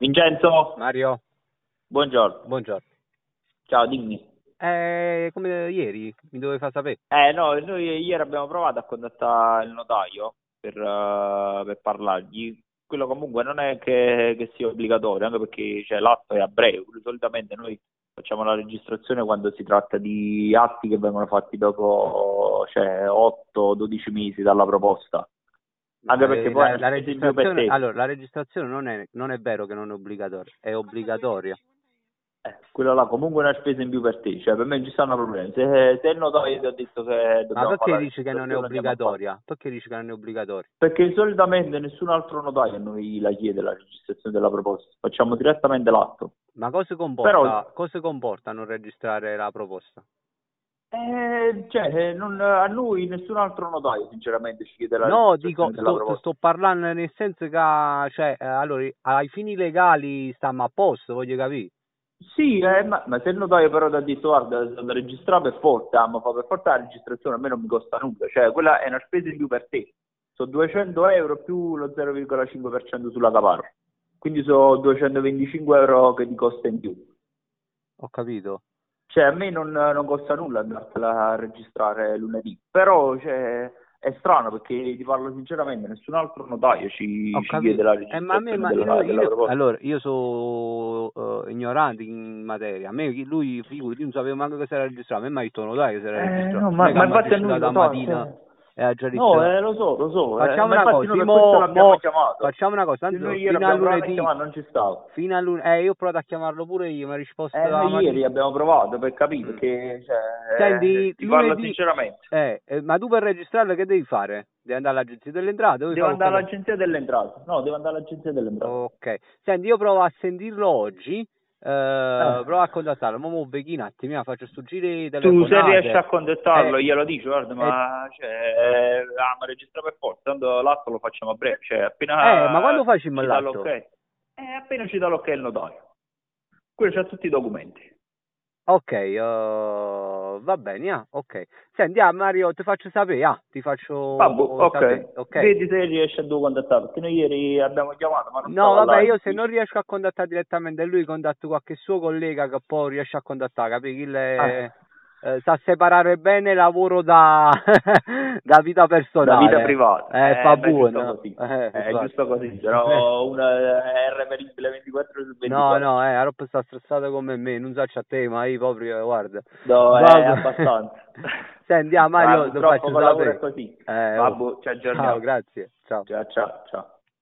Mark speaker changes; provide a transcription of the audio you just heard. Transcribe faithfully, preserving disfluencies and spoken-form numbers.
Speaker 1: Vincenzo,
Speaker 2: Mario,
Speaker 1: buongiorno.
Speaker 2: buongiorno.
Speaker 1: Ciao, dimmi.
Speaker 2: Eh, come ieri, mi dovevi far sapere.
Speaker 1: Eh no, noi ieri abbiamo provato a contattare il notaio per, eh, per parlargli. Quello comunque non è che, che sia obbligatorio, anche perché cioè, l'atto è a breve. Solitamente noi facciamo la registrazione quando si tratta di atti che vengono fatti dopo cioè, otto dodici mesi dalla proposta. Anche perché
Speaker 2: Eh,
Speaker 1: poi è
Speaker 2: la,
Speaker 1: una
Speaker 2: la
Speaker 1: spesa in più per
Speaker 2: registrazione,
Speaker 1: te.
Speaker 2: allora, la registrazione non è, non è vero che non è obbligatoria, è obbligatoria.
Speaker 1: Eh, quello là comunque è una spesa in più per te, cioè per me non ci stanno problemi. Se, se il notaio ti ha detto che
Speaker 2: Ma
Speaker 1: dobbiamo fare
Speaker 2: perché
Speaker 1: la
Speaker 2: dici che non è
Speaker 1: registrazione andiamo a farla.
Speaker 2: obbligatoria? Perché dici che non è obbligatoria?
Speaker 1: Perché solitamente nessun altro notaio a noi la chiede la registrazione della proposta, facciamo direttamente l'atto.
Speaker 2: Ma cosa
Speaker 1: Però,
Speaker 2: comporta, cosa comporta non registrare la proposta?
Speaker 1: eh, cioè, eh, non- a noi nessun altro notaio sinceramente ci chiede la
Speaker 2: No, dico,
Speaker 1: registrazione della
Speaker 2: sto,
Speaker 1: proposta.
Speaker 2: sto parlando nel senso che, cioè, eh, allora, ai fini legali stiamo a posto, voglio capire.
Speaker 1: Sì, eh, ma, ma se il notaio però ti ha detto guarda, da registrare per forza, ma fa per forza la registrazione a me non mi costa nulla, cioè quella è una spesa in più per te, sono duecento euro più lo zero virgola cinque per cento sulla caparra, quindi sono duecentoventicinque euro che ti costa in più.
Speaker 2: Ho capito.
Speaker 1: Cioè a me non, non costa nulla andartela a registrare lunedì, però cioè, è strano perché ti parlo sinceramente, nessun altro notaio ci,
Speaker 2: Ho
Speaker 1: ci chiede
Speaker 2: capito.
Speaker 1: la
Speaker 2: Eh, ma a me,
Speaker 1: registrazione
Speaker 2: ma io,
Speaker 1: della, della
Speaker 2: io-
Speaker 1: proposta.
Speaker 2: allora, io sono eh, ignorante in materia. A me chi- lui, figurati, io non sapevo manco che si era registrato. A me mi ha detto notaio che si era
Speaker 1: Eh,
Speaker 2: registrato.
Speaker 1: no,
Speaker 2: Non
Speaker 1: ma,
Speaker 2: è che
Speaker 1: ma
Speaker 2: mi ha
Speaker 1: infatti a noi
Speaker 2: distrutato
Speaker 1: lo
Speaker 2: la
Speaker 1: so,
Speaker 2: mattina
Speaker 1: cioè.
Speaker 2: e ha già
Speaker 1: No,
Speaker 2: detto.
Speaker 1: eh, lo so, lo so, eh,
Speaker 2: Facciamo
Speaker 1: ma
Speaker 2: una
Speaker 1: infatti
Speaker 2: cosa,
Speaker 1: noi
Speaker 2: sì,
Speaker 1: per questo
Speaker 2: mo,
Speaker 1: l'abbiamo
Speaker 2: mo-
Speaker 1: chiamato.
Speaker 2: facciamo una cosa,
Speaker 1: Se
Speaker 2: tanto
Speaker 1: noi ieri
Speaker 2: fino a
Speaker 1: abbiamo provato a
Speaker 2: lunedì,
Speaker 1: chiamare non ci stava.
Speaker 2: fino a lunedì, eh, io ho provato a chiamarlo pure io, mi ha risposto
Speaker 1: Eh,
Speaker 2: la
Speaker 1: noi
Speaker 2: mattina.
Speaker 1: ieri abbiamo provato per capire,
Speaker 2: Mm.
Speaker 1: perché cioè, eh,
Speaker 2: Senti,
Speaker 1: ti parlo
Speaker 2: lunedì,
Speaker 1: sinceramente.
Speaker 2: eh, eh, ma tu per registrarlo che devi fare? Devi andare all'agenzia delle entrate, devi
Speaker 1: Devo
Speaker 2: fare
Speaker 1: andare
Speaker 2: qualcosa.
Speaker 1: all'agenzia delle entrate. No, devo andare all'agenzia delle entrate.
Speaker 2: Ok, senti, io provo a sentirlo oggi, eh,
Speaker 1: Eh.
Speaker 2: provo a contattarlo, ma mo becchi un attimo, faccio sto giro di
Speaker 1: Tu se riesci
Speaker 2: telefonate,
Speaker 1: a contattarlo,
Speaker 2: e,
Speaker 1: glielo dici, guarda,
Speaker 2: e,
Speaker 1: ma cioè, eh, ah, ma registra per forza, tanto l'atto lo facciamo a breve, cioè
Speaker 2: eh, ma
Speaker 1: appena
Speaker 2: quando facciamo
Speaker 1: ci dà l'ok,
Speaker 2: l'atto?
Speaker 1: eh, appena ci dà l'ok il notaio. Quello c'ha tutti i documenti.
Speaker 2: Ok, eh, va bene, ah, ok. Senti, ah, Mario, ti faccio sapere, ah, ti
Speaker 1: Vabbè,
Speaker 2: faccio sapere,
Speaker 1: ok,
Speaker 2: ok?
Speaker 1: vedi se riesci a due contattare, perché noi ieri abbiamo chiamato, ma non
Speaker 2: No,
Speaker 1: stava
Speaker 2: vabbè,
Speaker 1: là in
Speaker 2: io se
Speaker 1: ufficio.
Speaker 2: non riesco a contattare direttamente lui, contatto qualche suo collega che poi riesce a contattare, capi? Chi
Speaker 1: Ah,
Speaker 2: le- eh, sa separare bene lavoro da, da vita
Speaker 1: da vita
Speaker 2: personale.
Speaker 1: privata,
Speaker 2: Eh, fa
Speaker 1: eh, beh, è giusto
Speaker 2: buono.
Speaker 1: così,
Speaker 2: Eh,
Speaker 1: eh, è
Speaker 2: infatti.
Speaker 1: giusto così, se
Speaker 2: Eh,
Speaker 1: no uno è reperibile ventiquattro ore su
Speaker 2: no,
Speaker 1: ventiquattro.
Speaker 2: no, eh, la roba sta stressata come me, non so a te, ma io proprio, eh, guarda.
Speaker 1: No, è
Speaker 2: Vabbè.
Speaker 1: abbastanza.
Speaker 2: Senti, ah,
Speaker 1: Ma
Speaker 2: Mario, ti
Speaker 1: purtroppo
Speaker 2: faccio
Speaker 1: col lavoro è
Speaker 2: sapere.
Speaker 1: così.
Speaker 2: Eh, oh.
Speaker 1: Vabbè, ci
Speaker 2: Ciao,
Speaker 1: aggiorniamo.
Speaker 2: grazie. Ciao.
Speaker 1: Ciao, ciao, ciao.